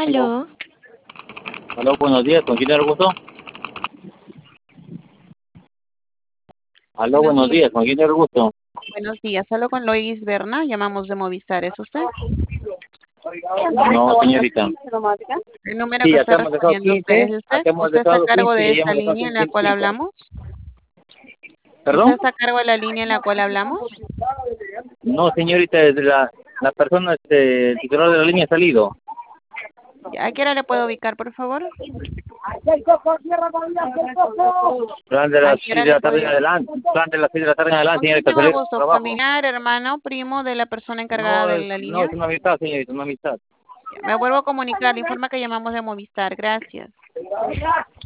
Aló. Aló, Aló, buenos días. ¿Con quién tengo el gusto? Aló, buenos buenos días. días. ¿Con quién tengo el gusto? Buenos días. Hablo con Lois Berna. Llamamos de Movistar. ¿Es usted? No, señorita. El número que Sí, está acá hemos dejado recibiendo usted es 15. usted. Acá hemos ¿Usted está a dejado cargo 15 de y ya esta hemos dejado línea en la cual 105. hablamos? ¿Usted ¿Perdón? está a cargo de la línea en la cual hablamos? No, señorita, desde la persona, el titular de la línea ha salido. ¿A qué hora le puedo ubicar, por favor? Plan de ¿A las qué 6 hora de le la tarde puedo en llamar? adelante. Plan de las 6 de la tarde en adelante, ¿Con quién señorita, tengo el salir a gusto? trabajo. ¿Familiar, hermano, primo de la persona encargada No, de la no, línea? es una amistad, señorita, una amistad. Ya, me vuelvo a comunicar. Le informa que llamamos de Movistar. Gracias.